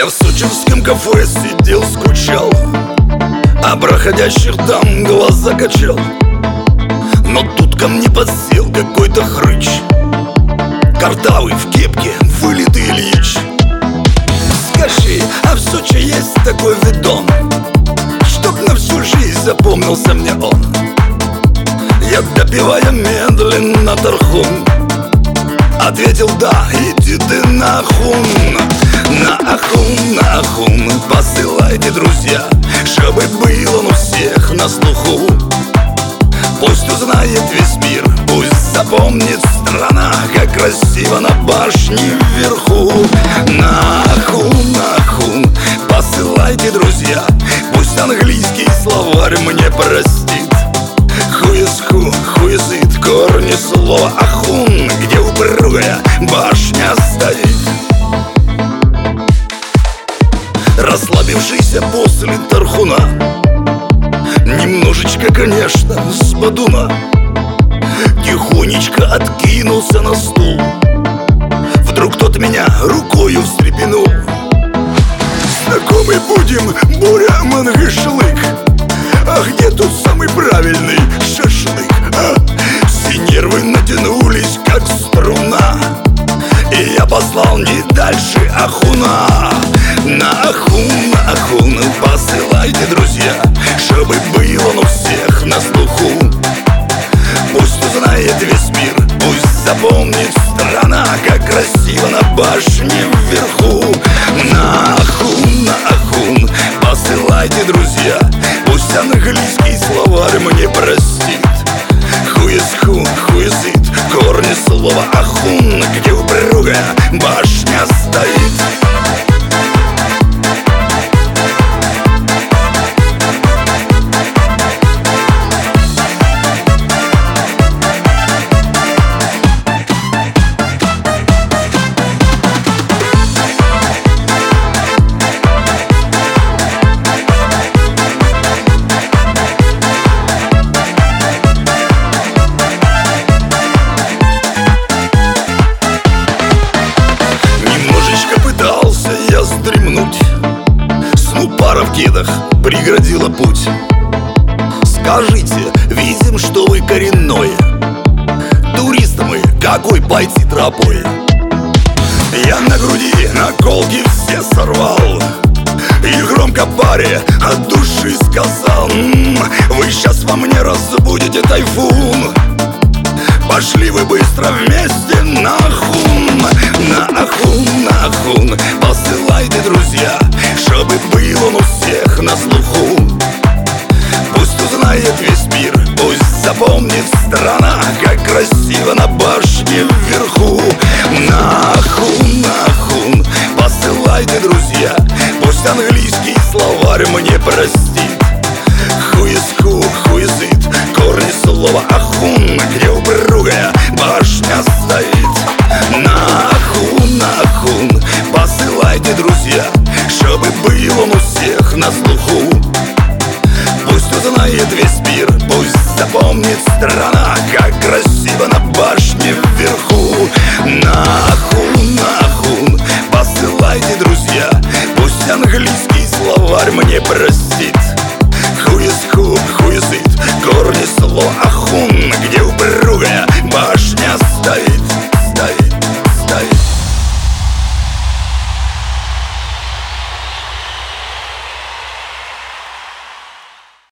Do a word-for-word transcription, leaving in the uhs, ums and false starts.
Я в сочинском кафе сидел, скучал, а проходящих там глаза качал. Но тут ко мне подсел какой-то хрыч, картавый в кепке, вылитый Ильич. Скажи, а в Сочи есть такой видон, чтоб на всю жизнь запомнился мне он? Я, допивая медленно тархун, ответил: да, иди ты на Ахун. На Ахун, на Ахун посылайте, друзья, чтобы был он у всех на слуху. Пусть узнает весь мир, пусть запомнит страна, как красиво на башне вверху. На Ахун, на Ахун посылайте, друзья, пусть английский словарь мне простит. Who is who, who is it, корни слова Ахун, где упругая башня стоит. Расслабившийся после тархуна, немножечко, конечно, с бодуна, тихонечко откинулся на стул. Вдруг тот меня рукою встрепенул: знакомый будем, Боря Мангышлык, а где тут самый правильный шашлык? А? Все нервы натянулись, как струна, и я послал не дальше Ахуна. На Ахун, на Ахун посылайте, друзья, чтобы был он у всех на слуху. Пусть узнает весь мир, пусть запомнит страна, как красиво на башне вверху. На Ахун, на Ахун посылайте, друзья, пусть английский словарь мне простит. Who is who, who is it, корни слова Ахун, где упругая башня стоит. Вздремнуть, сну пара в кедах преградила путь. Скажите, видим, что вы коренное, туристы мы, какой пойти тропой? Я на груди наколки все сорвал и громко паре от души сказал: м-м, вы сейчас во мне разбудите тайфун. Пошли вы быстро вместе на Ахун. На Ахун, на Ахун посылайте, друзья, чтобы был он у всех на слуху. Пусть узнает весь мир, пусть запомнит страна, как красиво на башне вверху. На Ахун, на Ахун посылайте, друзья, пусть английский словарь мне простит. Who is who, who is it, корни слова Ахун, где упругая башня стоит. На Ахун, на Ахун посылайте, друзья, чтобы был он у всех на слуху. Пусть узнает весь мир, пусть запомнит страна, как красиво на башне вверху. На Ахун, на Ахун посылайте, друзья, пусть английский словарь мне простит. Who is who, who is it, корни слова Ахун, где упругая башня